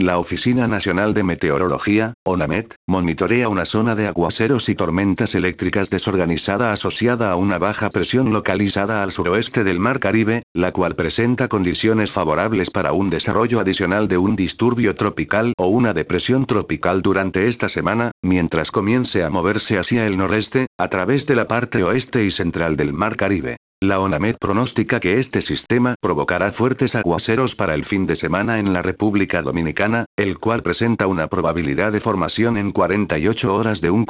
La Oficina Nacional de Meteorología, ONAMET, monitorea una zona de aguaceros y tormentas eléctricas desorganizada asociada a una baja presión localizada al suroeste del Mar Caribe, la cual presenta condiciones favorables para un desarrollo adicional de un disturbio tropical o una depresión tropical durante esta semana, mientras comience a moverse hacia el noreste, a través de la parte oeste y central del Mar Caribe. La ONAMED pronostica que este sistema provocará fuertes aguaceros para el fin de semana en la República Dominicana, el cual presenta una probabilidad de formación en 48 horas de un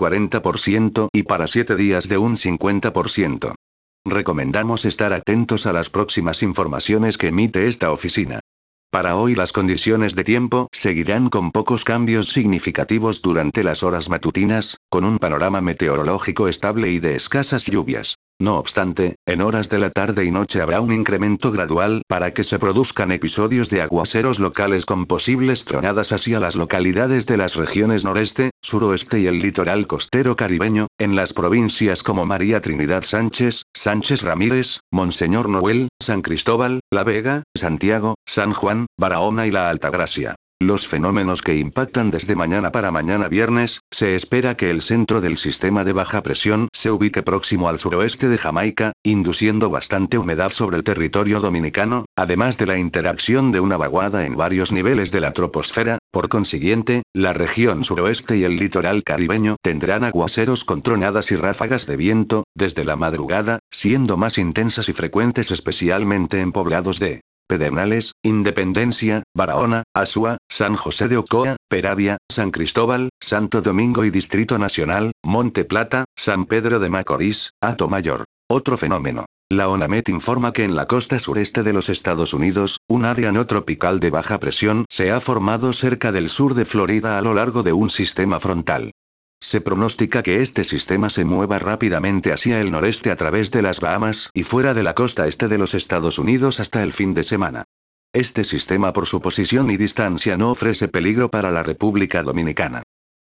40% y para 7 días de un 50%. Recomendamos estar atentos a las próximas informaciones que emite esta oficina. Para hoy las condiciones de tiempo seguirán con pocos cambios significativos durante las horas matutinas, con un panorama meteorológico estable y de escasas lluvias. No obstante, en horas de la tarde y noche habrá un incremento gradual para que se produzcan episodios de aguaceros locales con posibles tronadas hacia las localidades de las regiones noreste, suroeste y el litoral costero caribeño, en las provincias como María Trinidad Sánchez, Sánchez Ramírez, Monseñor Noel, San Cristóbal, La Vega, Santiago, San Juan, Barahona y La Altagracia. Los fenómenos que impactan desde mañana para mañana viernes, se espera que el centro del sistema de baja presión se ubique próximo al suroeste de Jamaica, induciendo bastante humedad sobre el territorio dominicano, además de la interacción de una vaguada en varios niveles de la troposfera. Por consiguiente, la región suroeste y el litoral caribeño tendrán aguaceros con tronadas y ráfagas de viento, desde la madrugada, siendo más intensas y frecuentes especialmente en poblados de Pedernales, Independencia, Barahona, Azua, San José de Ocoa, Peravia, San Cristóbal, Santo Domingo y Distrito Nacional, Monte Plata, San Pedro de Macorís, Atomayor. Otro fenómeno. La ONAMET informa que en la costa sureste de los Estados Unidos, un área no tropical de baja presión se ha formado cerca del sur de Florida a lo largo de un sistema frontal. Se pronostica que este sistema se mueva rápidamente hacia el noreste a través de las Bahamas y fuera de la costa este de los Estados Unidos hasta el fin de semana. Este sistema por su posición y distancia no ofrece peligro para la República Dominicana.